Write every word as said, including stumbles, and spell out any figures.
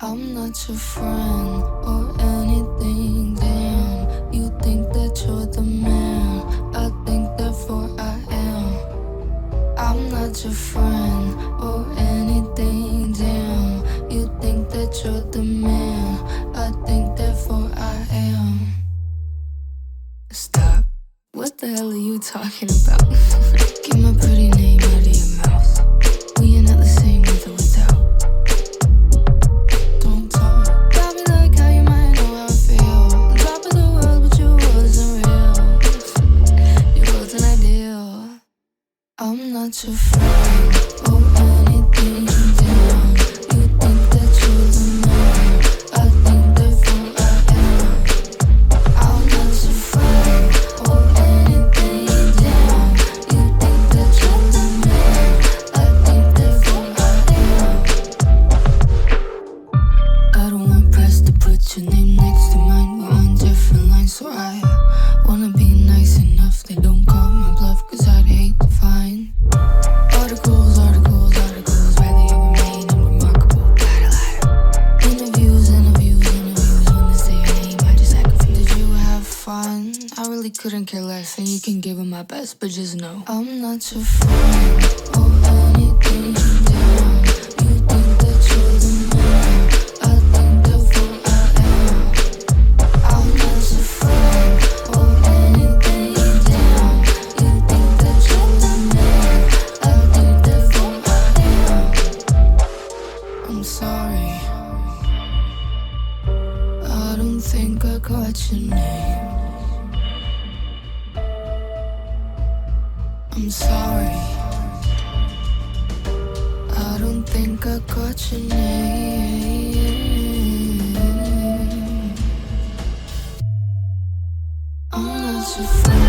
I'm not your friend or anything, damn. You think that you're the man, I think therefore I am. I'm not your friend or anything, damn. You think that you're the man, I think therefore I am. Stop. What the hell are you talking about? Get my pretty name out of your mouth. We are not the same with or without. Don't talk. Got me like how you might know how I feel. On top of the world, but your world isn't real. Your world's an ideal. I'm not your friend or anything, damn. You think that you're the man, I think therefore I am. I'm not your friend or anything, damn. You think that you're the man, I think therefore I am. I don't want press to put your name next to mine. We're on different lines, so I wanna be nice enough. They don't call my bluff, cause I'd hate to find articles, articles, articles. Rather you remain unremarkable. Gotta lie. Interviews, interviews, interviews. When they say your name, I just act confused. Did you have fun? I really couldn't care less, and you can give it my best, but just know I'm not your friend or anything, damn. You think that you're the man, I think therefore I am. I'm not your friend or anything, damn. You think that you're the man, I think therefore I am. I'm sorry, I don't think I caught your name. I'm sorry, I don't think I caught your name. I'm not your friend.